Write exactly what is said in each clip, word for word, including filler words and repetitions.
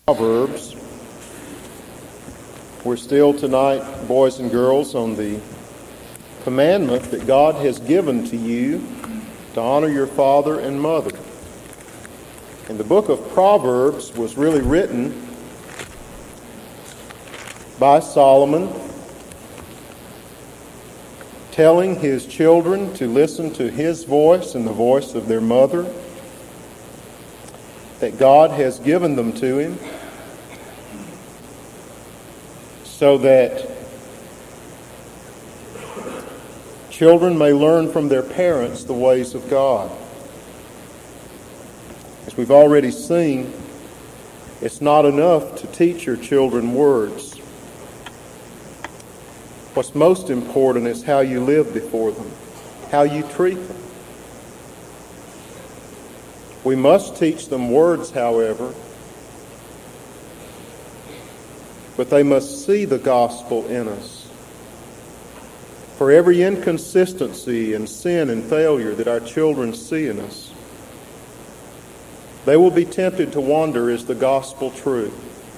Proverbs. We're still tonight, boys and girls, on the commandment that God has given to you to honor your father and mother. And the book of Proverbs was really written by Solomon, telling his children to listen to his voice and the voice of their mother, that God has given them to him, so that children may learn from their parents the ways of God. As we've already seen, it's not enough to teach your children words. What's most important is how you live before them, how you treat them. We must teach them words, however, but they must see the gospel in us. For every inconsistency and sin and failure that our children see in us, they will be tempted to wonder, is the gospel true?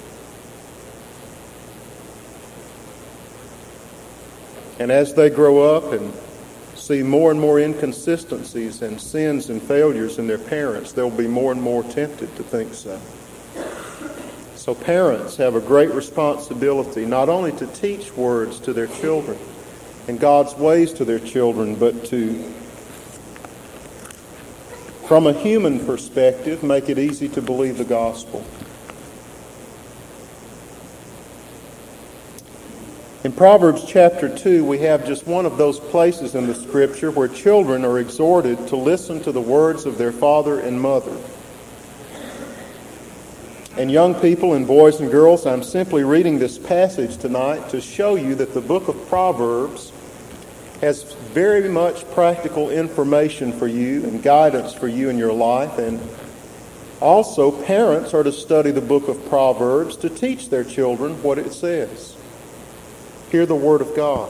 And as they grow up and see more and more inconsistencies and sins and failures in their parents, they'll be more and more tempted to think so. So parents have a great responsibility not only to teach words to their children and God's ways to their children, but to, from a human perspective, make it easy to believe the gospel. In Proverbs chapter two, we have just one of those places in the Scripture where children are exhorted to listen to the words of their father and mother. And young people and boys and girls, I'm simply reading this passage tonight to show you that the book of Proverbs has very much practical information for you and guidance for you in your life. And also, parents are to study the book of Proverbs to teach their children what it says. Hear the word of God.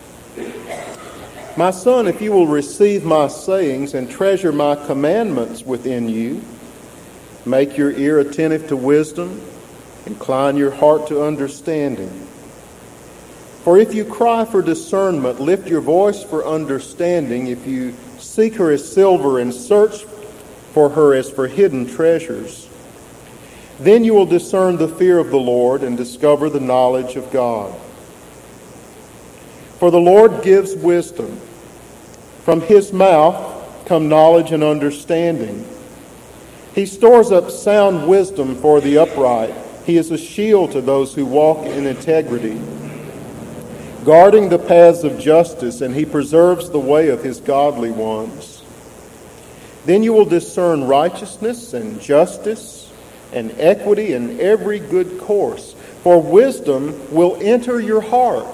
My son, if you will receive my sayings and treasure my commandments within you, make your ear attentive to wisdom, incline your heart to understanding. For if you cry for discernment, lift your voice for understanding, if you seek her as silver and search for her as for hidden treasures, then you will discern the fear of the Lord and discover the knowledge of God. For the Lord gives wisdom. From his mouth come knowledge and understanding. He stores up sound wisdom for the upright. He is a shield to those who walk in integrity, guarding the paths of justice, and he preserves the way of his godly ones. Then you will discern righteousness and justice and equity and every good course, for wisdom will enter your heart,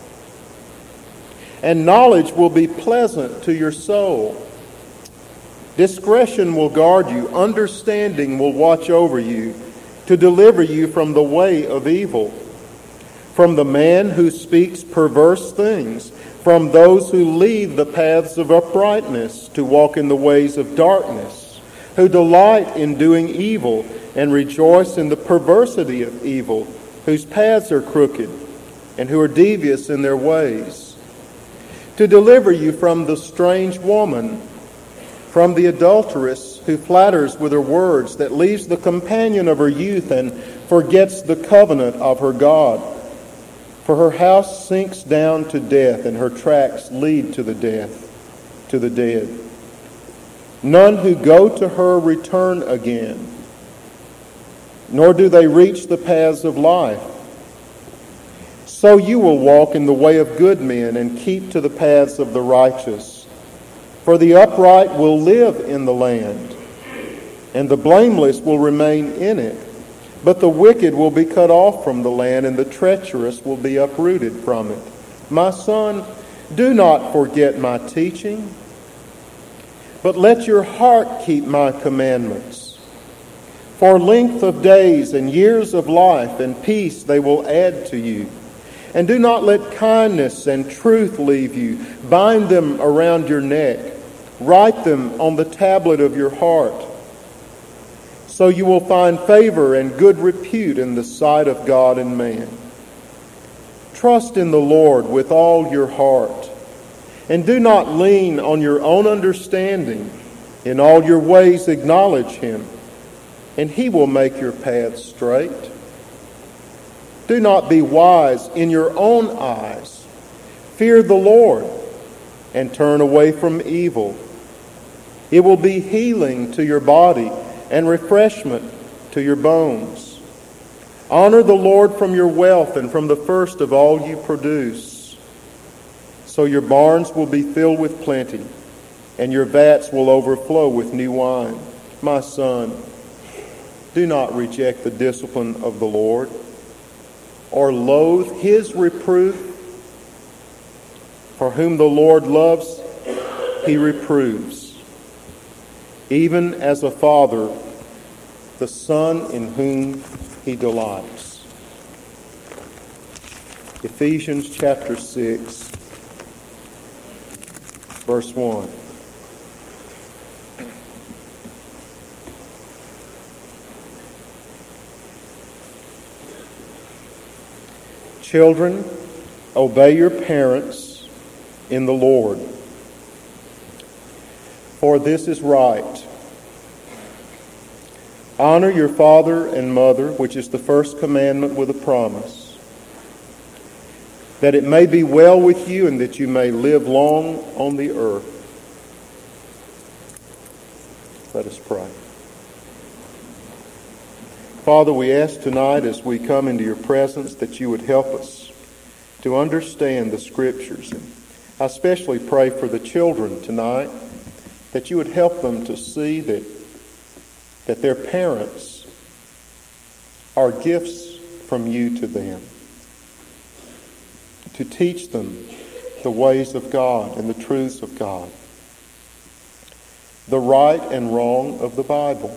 and knowledge will be pleasant to your soul. Discretion will guard you. Understanding will watch over you to deliver you from the way of evil, from the man who speaks perverse things, from those who leave the paths of uprightness to walk in the ways of darkness, who delight in doing evil and rejoice in the perversity of evil, whose paths are crooked and who are devious in their ways. To deliver you from the strange woman, from the adulteress who flatters with her words, that leaves the companion of her youth and forgets the covenant of her God. For her house sinks down to death, and her tracks lead to the death, to the dead. None who go to her return again, nor do they reach the paths of life. So you will walk in the way of good men and keep to the paths of the righteous. For the upright will live in the land, and the blameless will remain in it. But the wicked will be cut off from the land, and the treacherous will be uprooted from it. My son, do not forget my teaching, but let your heart keep my commandments. For length of days and years of life and peace they will add to you. And do not let kindness and truth leave you. Bind them around your neck. Write them on the tablet of your heart. so you will find favor and good repute in the sight of God and man. Trust in the Lord with all your heart, and do not lean on your own understanding. In all your ways acknowledge him, and he will make your paths straight. Do not be wise in your own eyes. Fear the Lord, and turn away from evil. It will be healing to your body and refreshment to your bones. Honor the Lord from your wealth and from the first of all you produce. So your barns will be filled with plenty, and your vats will overflow with new wine. My son, do not reject the discipline of the Lord, or loathe his reproof. For whom the Lord loves, he reproves, even as a father the son in whom he delights. Ephesians chapter six, verse one. Children, obey your parents in the Lord, for this is right. Honor your father and mother, which is the first commandment with a promise, that it may be well with you and that you may live long on the earth. Let us pray. Father, we ask tonight as we come into your presence that you would help us to understand the Scriptures. And I especially pray for the children tonight, that you would help them to see that, that their parents are gifts from you to them, to teach them the ways of God and the truths of God, the right and wrong of the Bible.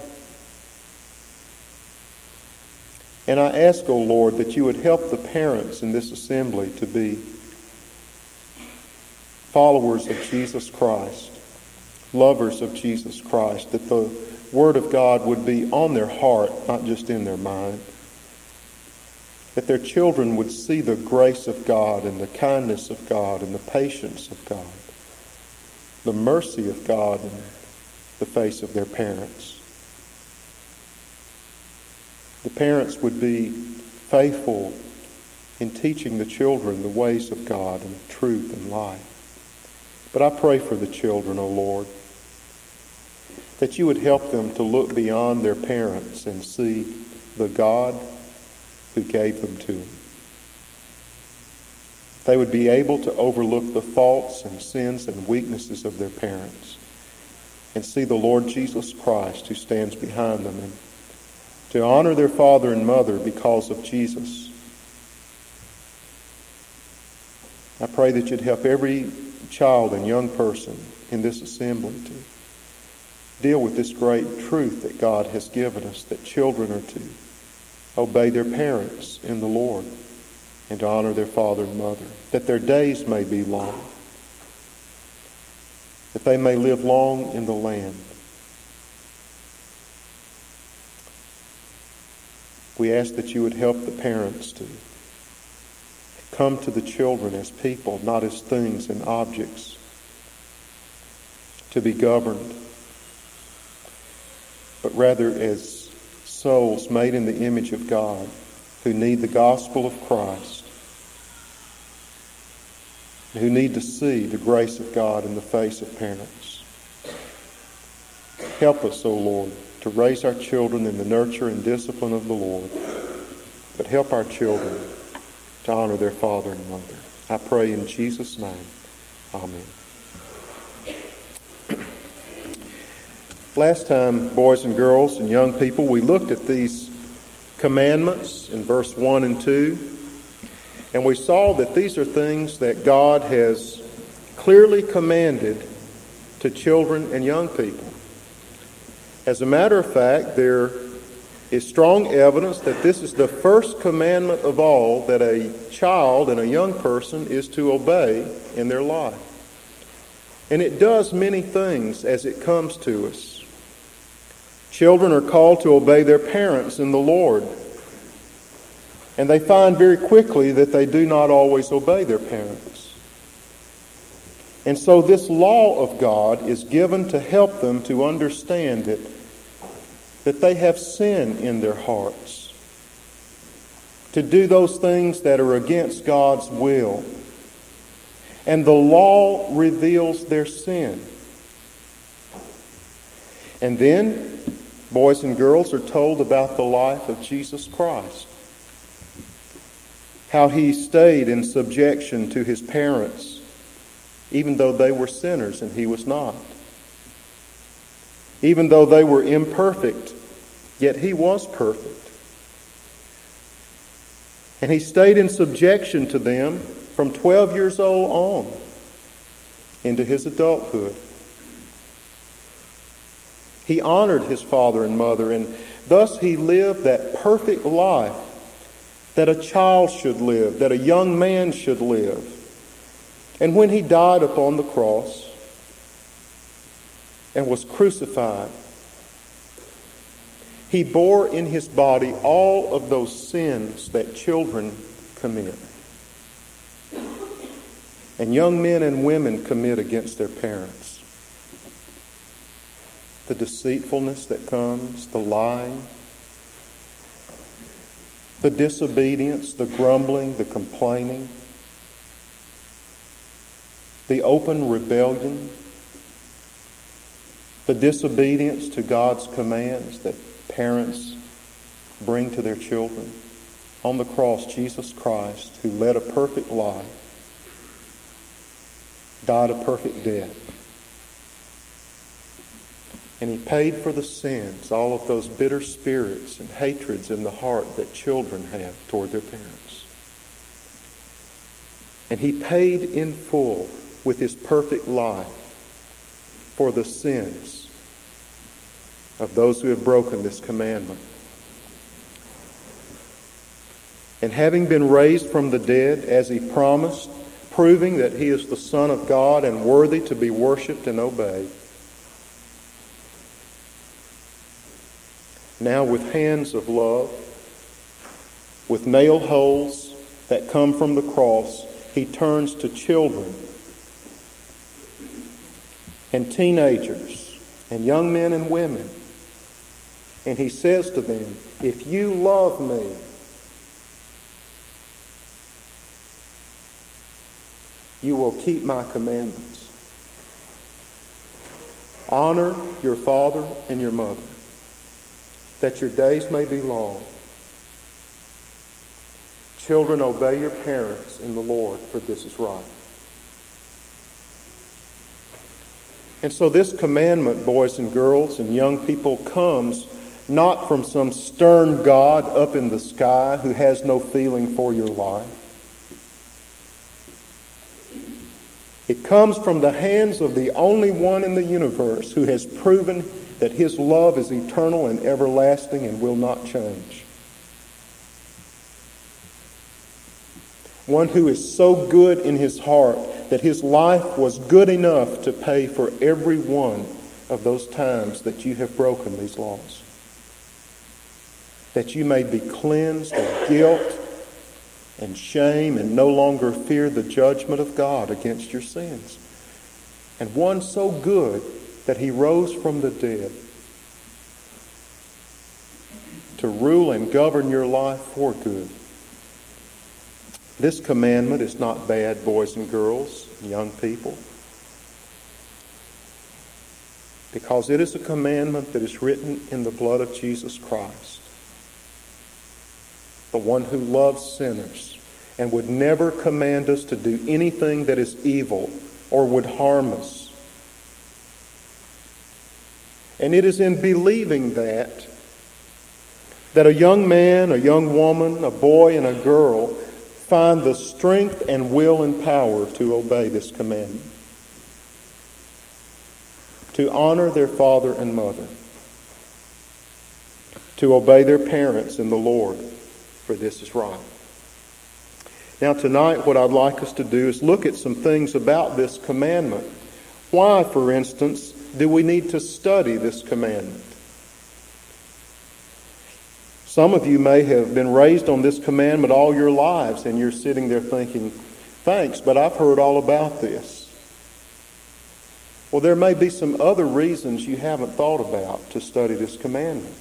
And I ask, O Lord, that you would help the parents in this assembly to be followers of Jesus Christ, lovers of Jesus Christ, that the Word of God would be on their heart, not just in their mind, that their children would see the grace of God and the kindness of God and the patience of God, the mercy of God in the face of their parents. The parents would be faithful in teaching the children the ways of God and truth and life. But I pray for the children, O Lord, that you would help them to look beyond their parents and see the God who gave them to them. They would be able to overlook the faults and sins and weaknesses of their parents and see the Lord Jesus Christ who stands behind them, and to honor their father and mother because of Jesus. I pray that you'd help every child and young person in this assembly to deal with this great truth that God has given us, that children are to obey their parents in the Lord and to honor their father and mother, that their days may be long, that they may live long in the land. We ask that you would help the parents to come to the children as people, not as things and objects, to be governed, but rather as souls made in the image of God who need the gospel of Christ, who need to see the grace of God in the face of parents. Help us, O Lord, to raise our children in the nurture and discipline of the Lord, but help our children to honor their father and mother. I pray in Jesus' name. Amen. Last time, boys and girls and young people, we looked at these commandments in verse one and two, and we saw that these are things that God has clearly commanded to children and young people. As a matter of fact, there is strong evidence that this is the first commandment of all that a child and a young person is to obey in their life. And it does many things as it comes to us. Children are called to obey their parents in the Lord. And they find very quickly that they do not always obey their parents. And so this law of God is given to help them to understand it, that they have sin in their hearts, to do those things that are against God's will. And the law reveals their sin. And then boys and girls are told about the life of Jesus Christ. How he stayed in subjection to his parents, even though they were sinners and he was not. Even though they were imperfect, yet he was perfect. And he stayed in subjection to them from twelve years old on into his adulthood. He honored his father and mother, and thus he lived that perfect life that a child should live, that a young man should live. And when he died upon the cross and was crucified, he bore in his body all of those sins that children commit, and young men and women commit against their parents. The deceitfulness that comes, the lying, the disobedience, the grumbling, the complaining, the open rebellion, the disobedience to God's commands that parents bring to their children. On the cross, Jesus Christ, who led a perfect life, died a perfect death. And he paid for the sins, all of those bitter spirits and hatreds in the heart that children have toward their parents. And he paid in full with his perfect life for the sins of those who have broken this commandment. And having been raised from the dead as he promised, proving that he is the Son of God and worthy to be worshipped and obeyed, now with hands of love, with nail holes that come from the cross, he turns to children and teenagers and young men and women. And he says to them, if you love me, you will keep my commandments. Honor your father and your mother, that your days may be long. Children, obey your parents in the Lord, for this is right. And so this commandment, boys and girls and young people, comes not from some stern God up in the sky who has no feeling for your life. It comes from the hands of the only one in the universe who has proven that his love is eternal and everlasting and will not change. One who is so good in his heart that his life was good enough to pay for every one of those times that you have broken these laws. That you may be cleansed of guilt and shame and no longer fear the judgment of God against your sins. And one so good that he rose from the dead to rule and govern your life for good. This commandment is not bad, boys and girls, young people, because it is a commandment that is written in the blood of Jesus Christ, the one who loves sinners and would never command us to do anything that is evil or would harm us. And it is in believing that that a young man, a young woman, a boy, and a girl find the strength and will and power to obey this commandment, to honor their father and mother, to obey their parents in the Lord, for this is right. Now tonight what I'd like us to do is look at some things about this commandment. Why, for instance, do we need to study this commandment? Some of you may have been raised on this commandment all your lives, and you're sitting there thinking, thanks, but I've heard all about this. Well, there may be some other reasons you haven't thought about to study this commandment.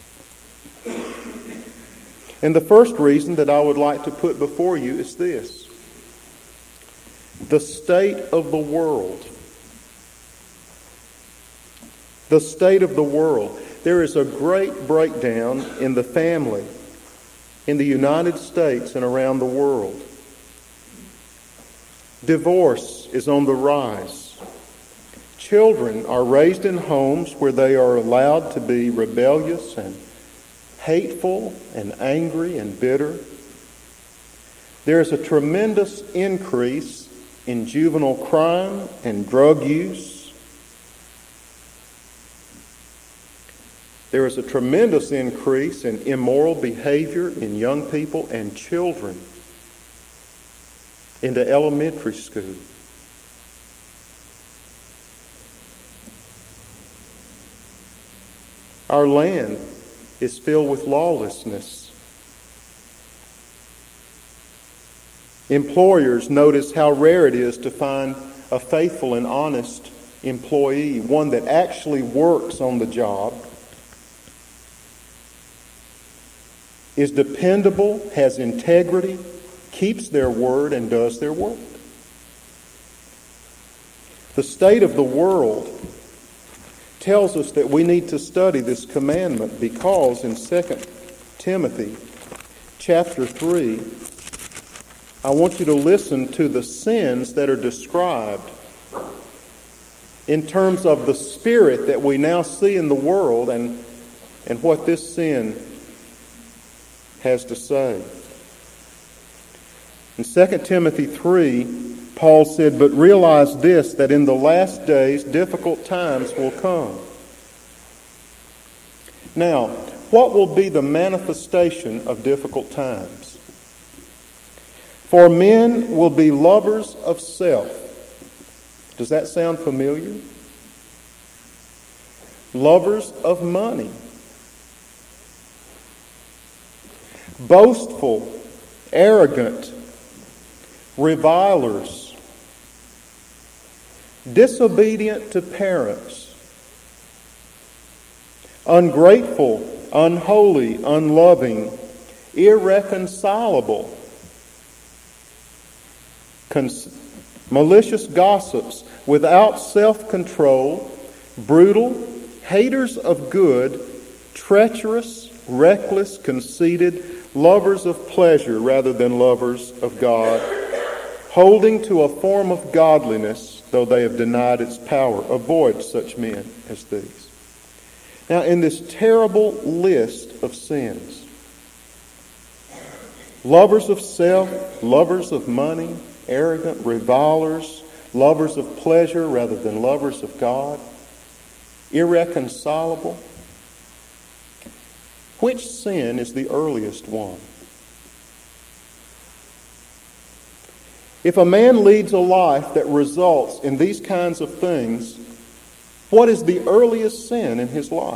And the first reason that I would like to put before you is this: the state of the world. The state of the world. There is a great breakdown in the family in the United States and around the world. Divorce is on the rise. Children are raised in homes where they are allowed to be rebellious and hateful and angry and bitter. There is a tremendous increase in juvenile crime and drug use. There is a tremendous increase in immoral behavior in young people and children into elementary school. Our land is filled with lawlessness. Employers notice how rare it is to find a faithful and honest employee, one that actually works on the job, is dependable, has integrity, keeps their word, and does their work. The state of the world tells us that we need to study this commandment because in Second Timothy chapter three, I want you to listen to the sins that are described in terms of the spirit that we now see in the world and, and what this sin has to say. In Second Timothy three, Paul said, "But realize this, that in the last days difficult times will come." Now, what will be the manifestation of difficult times? For men will be lovers of self. Does that sound familiar? Lovers of money. Boastful, arrogant, revilers, disobedient to parents, ungrateful, unholy, unloving, irreconcilable, cons- malicious gossips, without self-control, brutal, haters of good, treacherous, reckless, conceited, lovers of pleasure rather than lovers of God, holding to a form of godliness, though they have denied its power. Avoid such men as these. Now, in this terrible list of sins, lovers of self, lovers of money, arrogant, revilers, lovers of pleasure rather than lovers of God, irreconcilable, which sin is the earliest one? If a man leads a life that results in these kinds of things, what is the earliest sin in his life?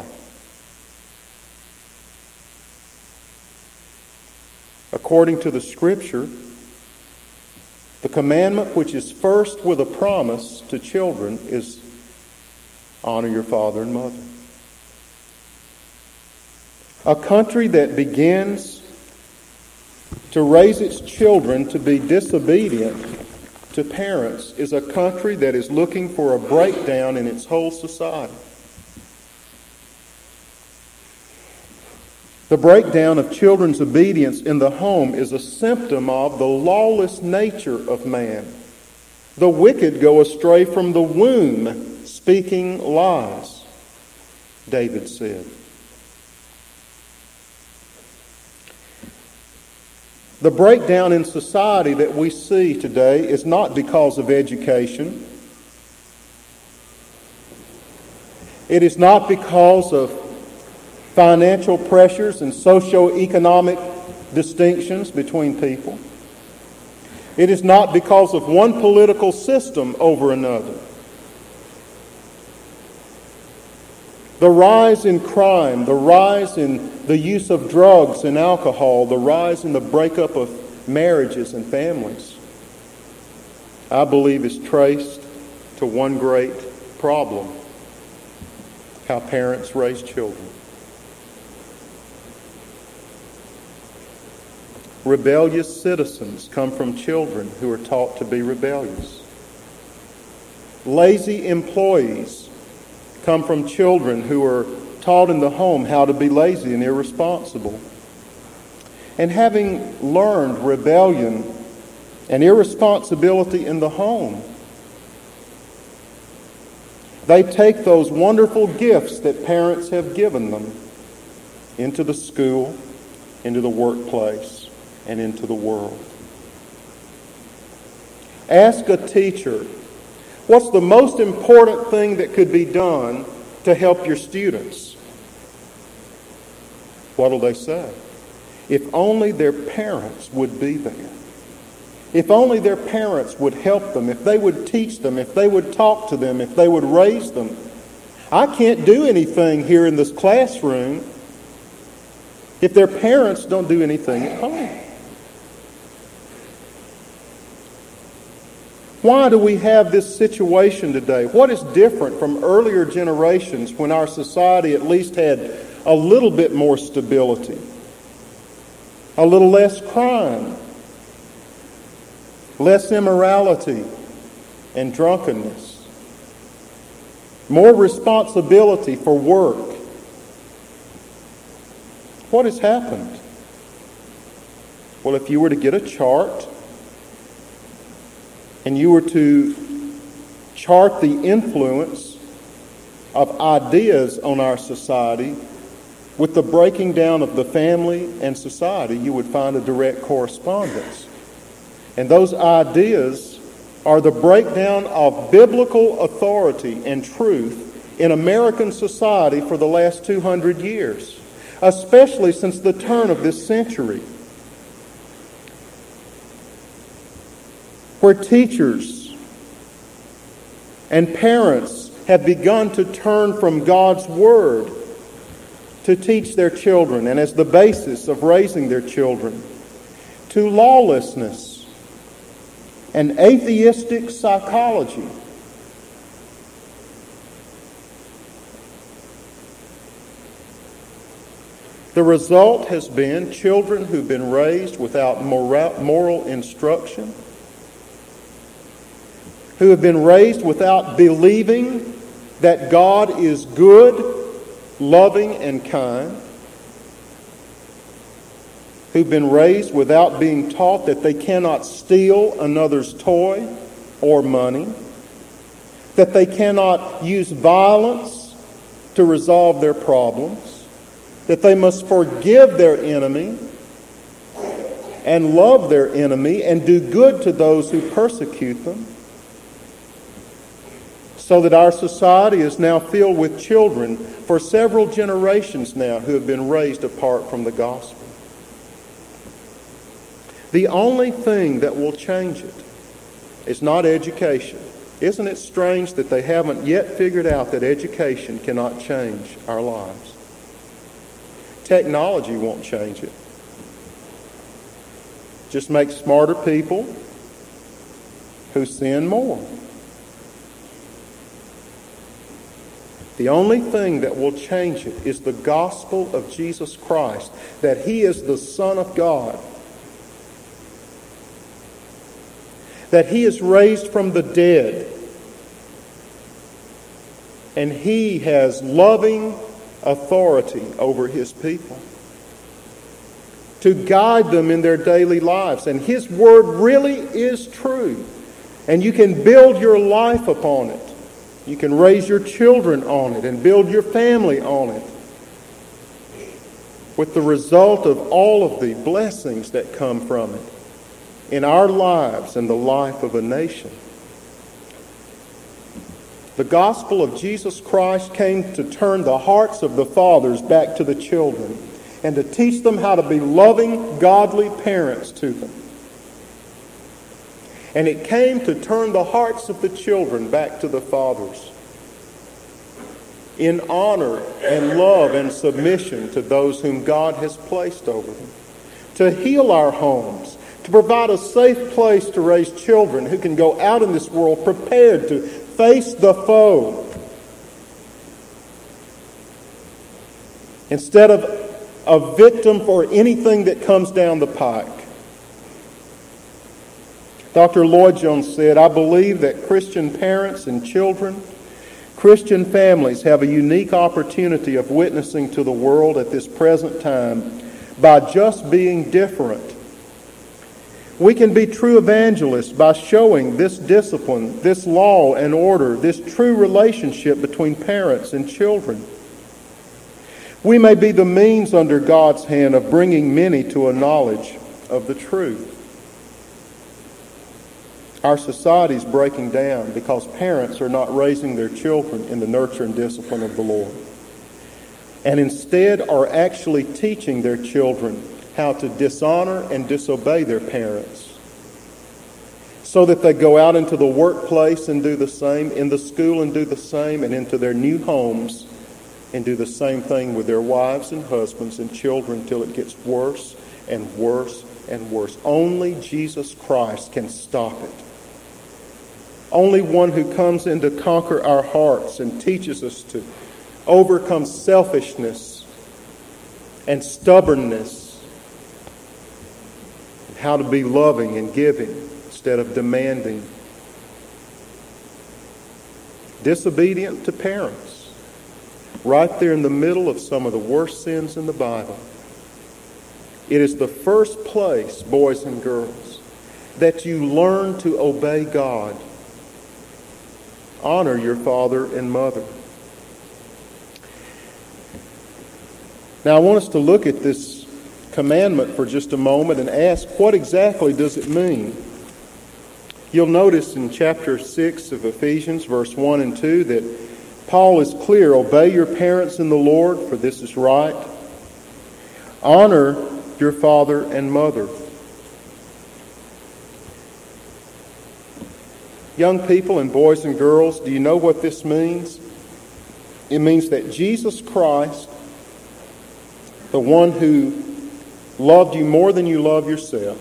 According to the Scripture, the commandment which is first with a promise to children is honor your father and mother. A country that begins to raise its children to be disobedient to parents is a country that is looking for a breakdown in its whole society. The breakdown of children's obedience in the home is a symptom of the lawless nature of man. The wicked go astray from the womb, speaking lies, David said. The breakdown in society that we see today is not because of education. It is not because of financial pressures and socio-economic distinctions between people. It is not because of one political system over another. The rise in crime, the rise in the use of drugs and alcohol, the rise in the breakup of marriages and families, I believe is traced to one great problem: how parents raise children. Rebellious citizens come from children who are taught to be rebellious. Lazy employees come from children who are taught in the home how to be lazy and irresponsible. And having learned rebellion and irresponsibility in the home, they take those wonderful gifts that parents have given them into the school, into the workplace, and into the world. Ask a teacher, what's the most important thing that could be done to help your students? What'll they say? If only their parents would be there. If only their parents would help them, if they would teach them, if they would talk to them, if they would raise them. I can't do anything here in this classroom if their parents don't do anything at home. Why do we have this situation today? What is different from earlier generations when our society at least had a little bit more stability, a little less crime, less immorality and drunkenness, more responsibility for work? What has happened? Well, if you were to get a chart and you were to chart the influence of ideas on our society with the breaking down of the family and society, you would find a direct correspondence. And those ideas are the breakdown of biblical authority and truth in American society for the last two hundred years, especially since the turn of this century, where teachers and parents have begun to turn from God's Word to teach their children and as the basis of raising their children, to lawlessness and atheistic psychology. The result has been children who've been raised without moral instruction, who have been raised without believing that God is good, loving, and kind, who've been raised without being taught that they cannot steal another's toy or money, that they cannot use violence to resolve their problems, that they must forgive their enemy and love their enemy and do good to those who persecute them, so that our society is now filled with children for several generations now who have been raised apart from the gospel. The only thing that will change it is not education. Isn't it strange that they haven't yet figured out that education cannot change our lives? Technology won't change it. Just make smarter people who sin more. The only thing that will change it is the gospel of Jesus Christ, that He is the Son of God, that He is raised from the dead, and He has loving authority over His people to guide them in their daily lives. And His Word really is true, and you can build your life upon it. You can raise your children on it and build your family on it, with the result of all of the blessings that come from it in our lives and the life of a nation. The gospel of Jesus Christ came to turn the hearts of the fathers back to the children and to teach them how to be loving, godly parents to them. And it came to turn the hearts of the children back to the fathers in honor and love and submission to those whom God has placed over them, to heal our homes, to provide a safe place to raise children who can go out in this world prepared to face the foe, instead of a victim for anything that comes down the pike. Doctor Lloyd Jones said, "I believe that Christian parents and children, Christian families have a unique opportunity of witnessing to the world at this present time by just being different. We can be true evangelists by showing this discipline, this law and order, this true relationship between parents and children. We may be the means under God's hand of bringing many to a knowledge of the truth." Our society is breaking down because parents are not raising their children in the nurture and discipline of the Lord, and instead are actually teaching their children how to dishonor and disobey their parents, so that they go out into the workplace and do the same, in the school and do the same, and into their new homes and do the same thing with their wives and husbands and children till it gets worse and worse and worse. Only Jesus Christ can stop it. Only one who comes in to conquer our hearts and teaches us to overcome selfishness and stubbornness, and how to be loving and giving instead of demanding. Disobedient to parents, right there in the middle of some of the worst sins in the Bible. It is the first place, boys and girls, that you learn to obey God. Honor your father and mother. Now I want us to look at this commandment for just a moment and ask, what exactly does it mean? You'll notice in chapter six of Ephesians, verse one and two, that Paul is clear: obey your parents in the Lord, for this is right. Honor your father and mother. Young people and boys and girls, do you know what this means? It means that Jesus Christ, the one who loved you more than you love yourself,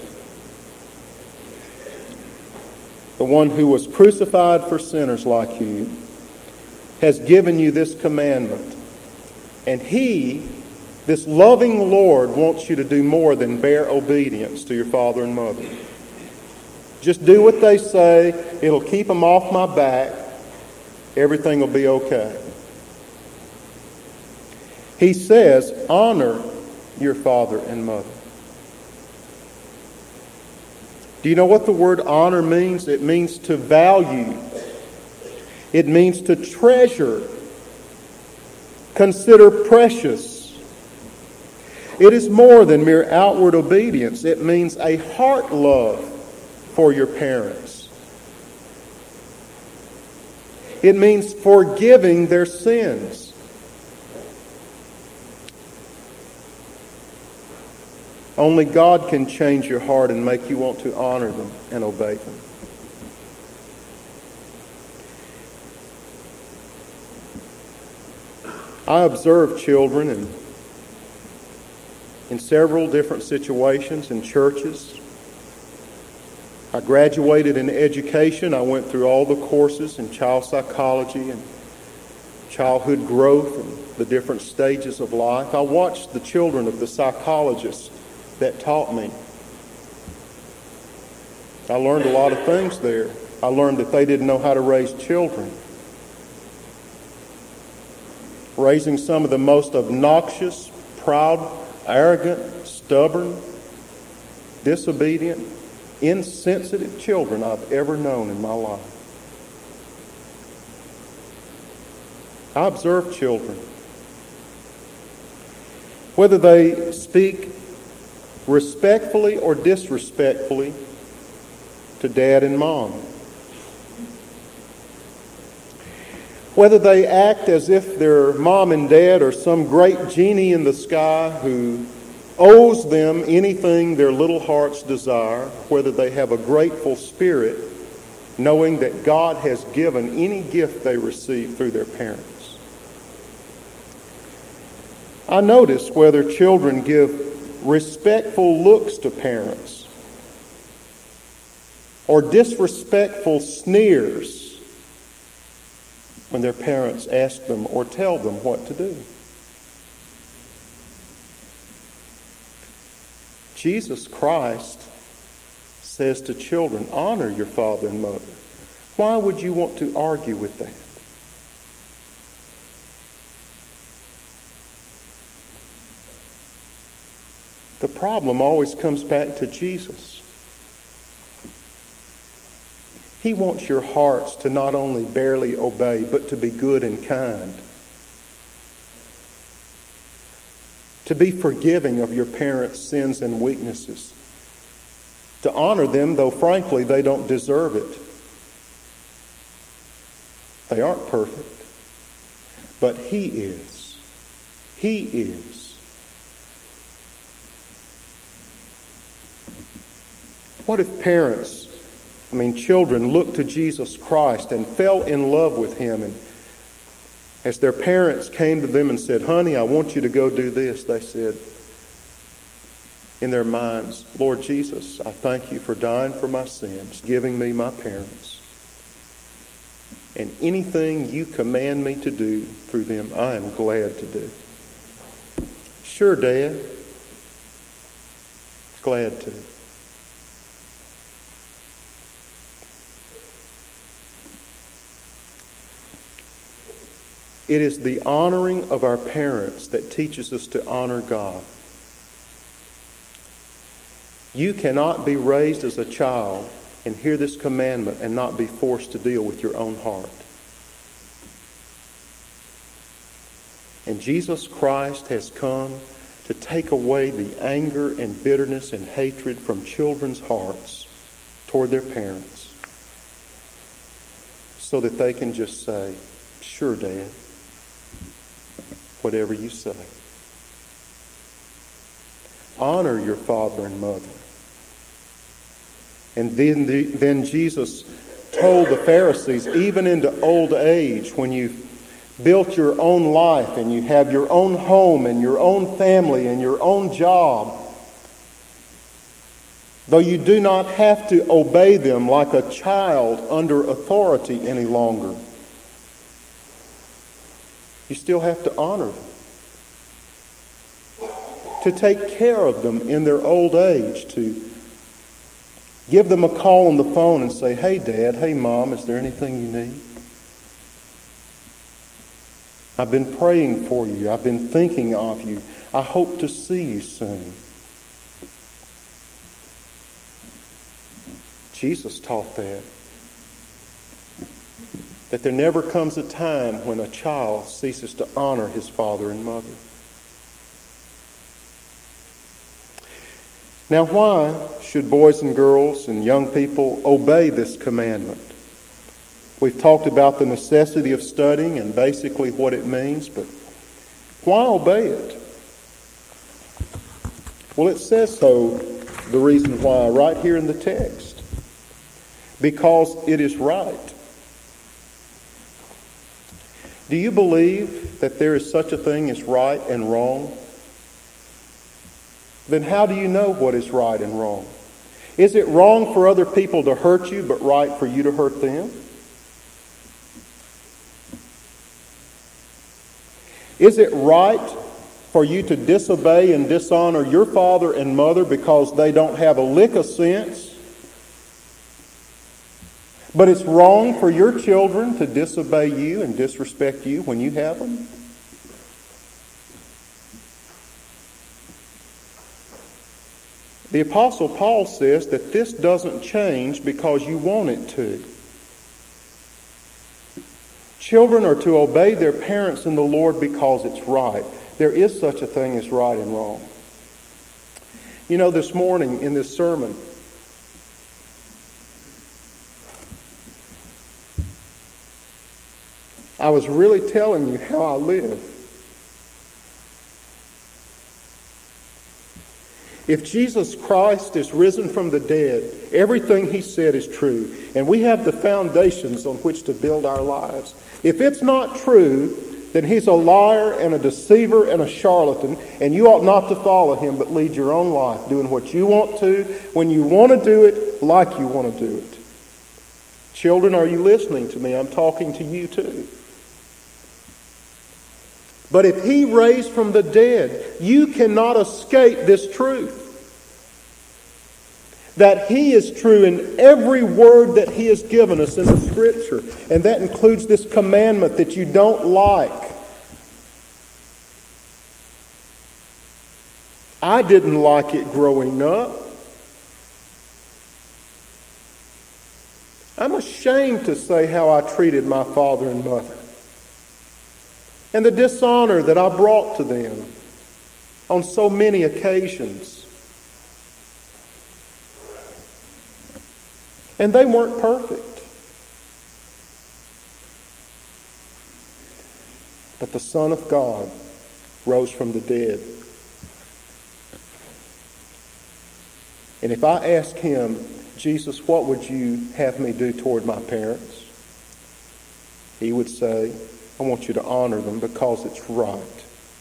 the one who was crucified for sinners like you, has given you this commandment. And He, this loving Lord, wants you to do more than bear obedience to your father and mother. Just do what they say. It'll keep them off my back. Everything will be okay. He says, honor your father and mother. Do you know what the word honor means? It means to value. It means to treasure, consider precious. It is more than mere outward obedience. It means a heart love for your parents. It means forgiving their sins. Only God can change your heart and make you want to honor them and obey them. I observe children in, in several different situations in churches. I graduated in education. I went through all the courses in child psychology and childhood growth and the different stages of life. I watched the children of the psychologists that taught me. I learned a lot of things there. I learned that they didn't know how to raise children. Raising some of the most obnoxious, proud, arrogant, stubborn, disobedient, insensitive children I've ever known in my life. I observe children. Whether they speak respectfully or disrespectfully to dad and mom. Whether they act as if their mom and dad are some great genie in the sky who owes them anything their little hearts desire, whether they have a grateful spirit, knowing that God has given any gift they receive through their parents. I notice whether children give respectful looks to parents or disrespectful sneers when their parents ask them or tell them what to do. Jesus Christ says to children, honor your father and mother. Why would you want to argue with that? The problem always comes back to Jesus. He wants your hearts to not only barely obey, but to be good and kind. To be forgiving of your parents' sins and weaknesses. To honor them, though frankly they don't deserve it. They aren't perfect. But He is. He is. What if parents, I mean children, looked to Jesus Christ and fell in love with Him, and as their parents came to them and said, honey, I want you to go do this, they said in their minds, Lord Jesus, I thank you for dying for my sins, giving me my parents. And anything you command me to do through them, I am glad to do. Sure, Dad. Glad to. It is the honoring of our parents that teaches us to honor God. You cannot be raised as a child and hear this commandment and not be forced to deal with your own heart. And Jesus Christ has come to take away the anger and bitterness and hatred from children's hearts toward their parents so that they can just say, sure, Dad. Whatever you say. Honor your father and mother. And then, the, then Jesus told the Pharisees, even into old age, when you've built your own life and you have your own home and your own family and your own job, though you do not have to obey them like a child under authority any longer, you still have to honor them. To take care of them in their old age. To give them a call on the phone and say, hey, Dad, hey, Mom, is there anything you need? I've been praying for you. I've been thinking of you. I hope to see you soon. Jesus taught that. That there never comes a time when a child ceases to honor his father and mother. Now, why should boys and girls and young people obey this commandment? We've talked about the necessity of studying and basically what it means, but why obey it? Well, it says so, the reason why, right here in the text. Because it is right. Do you believe that there is such a thing as right and wrong? Then how do you know what is right and wrong? Is it wrong for other people to hurt you, but right for you to hurt them? Is it right for you to disobey and dishonor your father and mother because they don't have a lick of sense? But it's wrong for your children to disobey you and disrespect you when you have them? The Apostle Paul says that this doesn't change because you want it to. Children are to obey their parents in the Lord because it's right. There is such a thing as right and wrong. You know, this morning in this sermon, I was really telling you how I live. If Jesus Christ is risen from the dead, everything He said is true, and we have the foundations on which to build our lives. If it's not true, then he's a liar and a deceiver and a charlatan, and you ought not to follow him, but lead your own life, doing what you want to, when you want to do it, like you want to do it. Children, are you listening to me? I'm talking to you too. But if he raised from the dead, you cannot escape this truth. That he is true in every word that he has given us in the Scripture. And that includes this commandment that you don't like. I didn't like it growing up. I'm ashamed to say how I treated my father and mother. And the dishonor that I brought to them on so many occasions. And they weren't perfect. But the Son of God rose from the dead. And if I ask him, Jesus, what would you have me do toward my parents? He would say, I want you to honor them because it's right.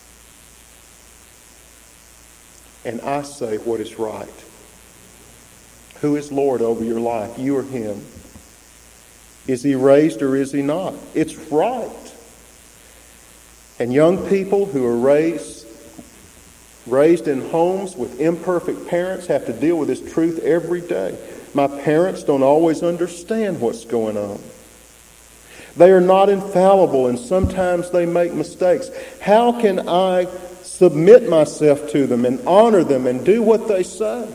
And I say what is right. Who is Lord over your life? You or him? Is he raised or is he not? It's right. And young people who are raised, raised in homes with imperfect parents have to deal with this truth every day. My parents don't always understand what's going on. They are not infallible and sometimes they make mistakes. How can I submit myself to them and honor them and do what they say?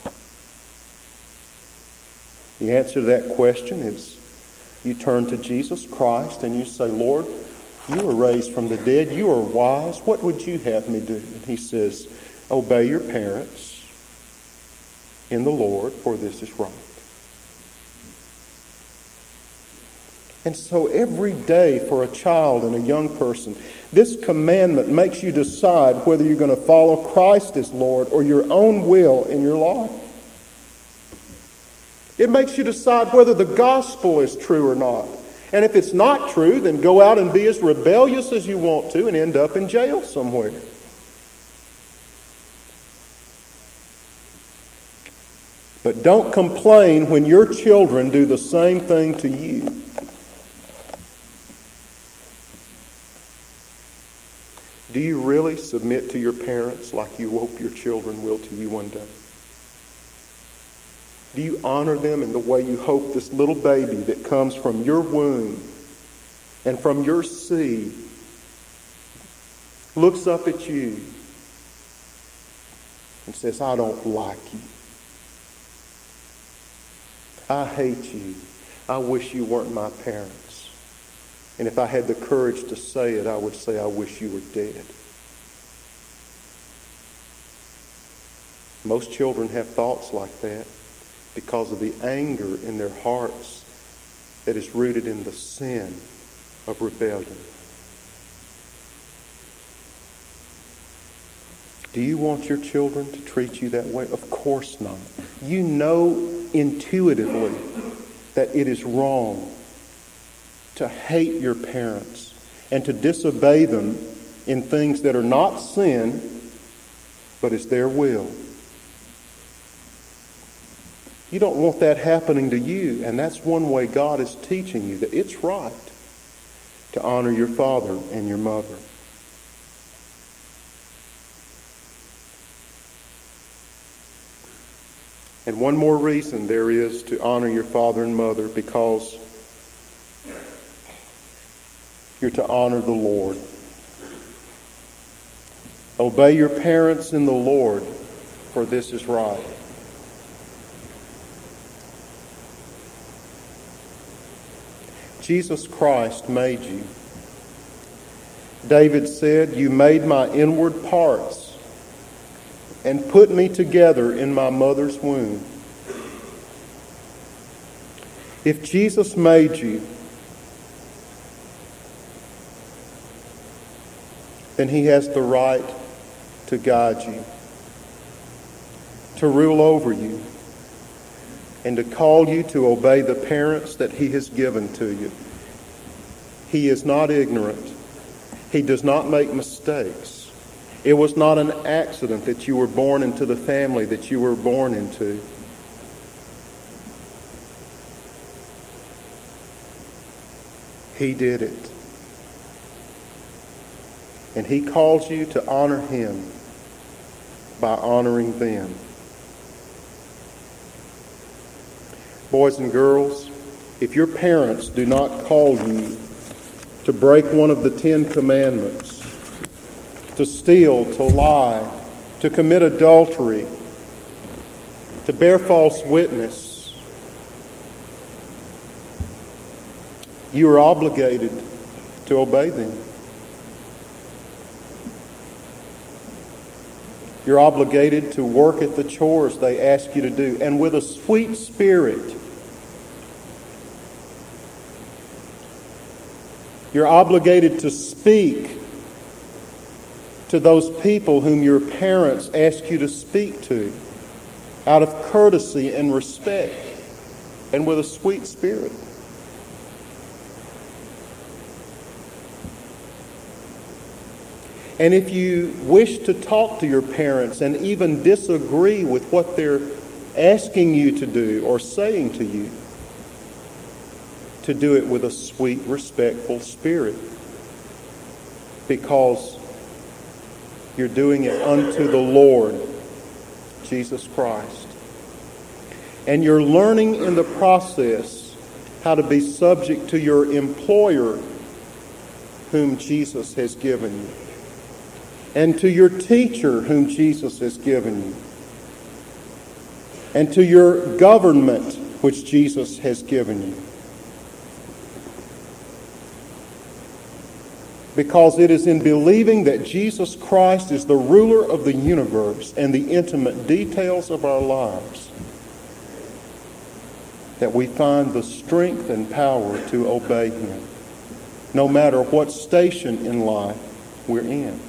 The answer to that question is you turn to Jesus Christ and you say, Lord, you were raised from the dead. You are wise. What would you have me do? And he says, obey your parents in the Lord, for this is right. And so every day for a child and a young person, this commandment makes you decide whether you're going to follow Christ as Lord or your own will in your life. It makes you decide whether the gospel is true or not. And if it's not true, then go out and be as rebellious as you want to and end up in jail somewhere. But don't complain when your children do the same thing to you. Do you really submit to your parents like you hope your children will to you one day? Do you honor them in the way you hope this little baby that comes from your womb and from your seed looks up at you and says, I don't like you. I hate you. I wish you weren't my parents. And if I had the courage to say it, I would say, I wish you were dead. Most children have thoughts like that because of the anger in their hearts that is rooted in the sin of rebellion. Do you want your children to treat you that way? Of course not. You know intuitively that it is wrong to hate your parents and to disobey them in things that are not sin, but is their will. You don't want that happening to you, and that's one way God is teaching you that it's right to honor your father and your mother. And one more reason there is to honor your father and mother, because you're to honor the Lord. Obey your parents in the Lord, for this is right. Jesus Christ made you. David said, you made my inward parts and put me together in my mother's womb. If Jesus made you, then he has the right to guide you, to rule over you, and to call you to obey the parents that he has given to you. He is not ignorant. He does not make mistakes. It was not an accident that you were born into the family that you were born into. He did it. And He calls you to honor Him by honoring them. Boys and girls, if your parents do not call you to break one of the Ten Commandments, to steal, to lie, to commit adultery, to bear false witness, you are obligated to obey them. You're obligated to work at the chores they ask you to do, and with a sweet spirit. You're obligated to speak to those people whom your parents ask you to speak to out of courtesy and respect and with a sweet spirit. And if you wish to talk to your parents and even disagree with what they're asking you to do or saying to you, to do it with a sweet, respectful spirit, because you're doing it unto the Lord Jesus Christ. And you're learning in the process how to be subject to your employer whom Jesus has given you, and to your teacher whom Jesus has given you, and to your government which Jesus has given you. Because it is in believing that Jesus Christ is the ruler of the universe and the intimate details of our lives that we find the strength and power to obey Him, no matter what station in life we're in.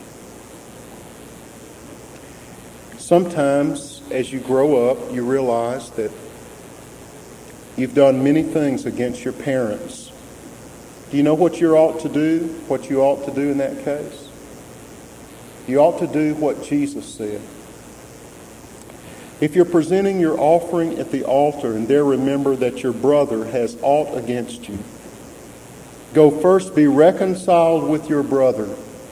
Sometimes, as you grow up, you realize that you've done many things against your parents. Do you know what you ought to do? What you ought to do in that case? You ought to do what Jesus said. If you're presenting your offering at the altar and there remember that your brother has aught against you, go first be reconciled with your brother,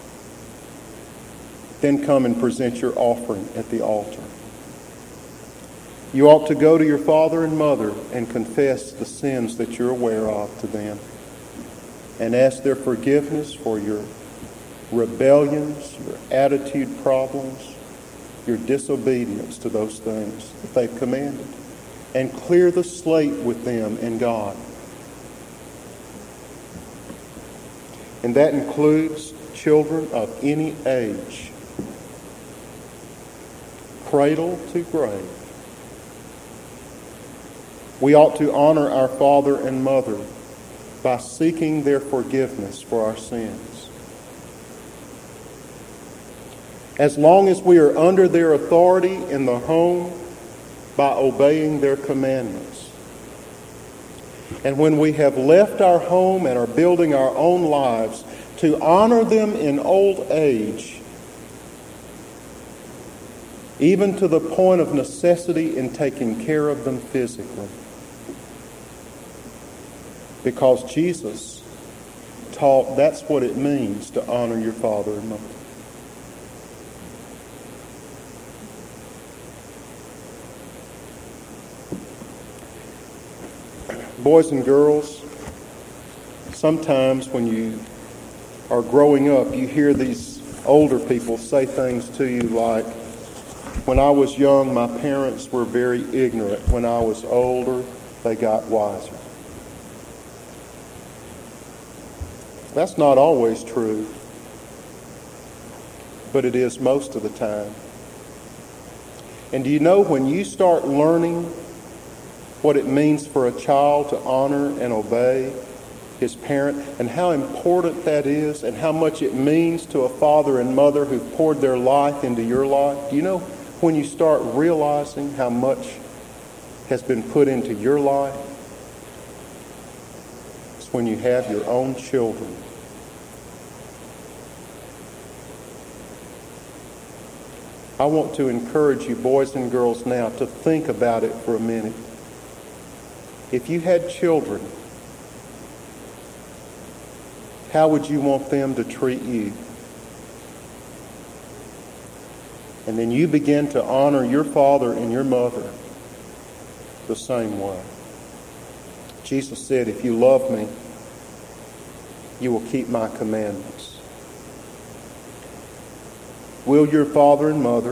then come and present your offering at the altar. You ought to go to your father and mother and confess the sins that you're aware of to them, and ask their forgiveness for your rebellions, your attitude problems, your disobedience to those things that they've commanded, and clear the slate with them and God. And that includes children of any age, cradle to grave. We ought to honor our father and mother by seeking their forgiveness for our sins. As long as we are under their authority in the home, by obeying their commandments. And when we have left our home and are building our own lives, to honor them in old age, even to the point of necessity in taking care of them physically. Because Jesus taught that's what it means to honor your father and mother. Boys and girls, sometimes when you are growing up, you hear these older people say things to you like, when I was young, my parents were very ignorant. When I was older, they got wiser. That's not always true, but it is most of the time. And do you know, when you start learning what it means for a child to honor and obey his parent, and how important that is, and how much it means to a father and mother who poured their life into your life, do you know when you start realizing how much has been put into your life? It's when you have your own children. I want to encourage you, boys and girls, now to think about it for a minute. If you had children, how would you want them to treat you? And then you begin to honor your father and your mother the same way. Jesus said, if you love me, you will keep my commandments. Will your father and mother,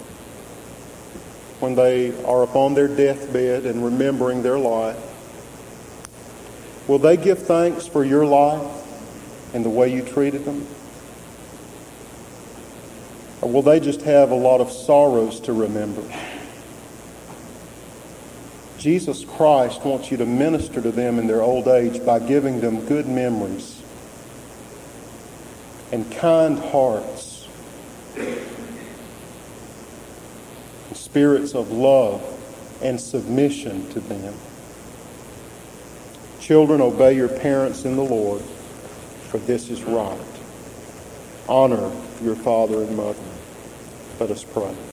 when they are upon their deathbed and remembering their life, will they give thanks for your life and the way you treated them? Or will they just have a lot of sorrows to remember? Jesus Christ wants you to minister to them in their old age by giving them good memories and kind hearts, spirits of love and submission to them. Children, obey your parents in the Lord, for this is right. Honor your father and mother. Let us pray.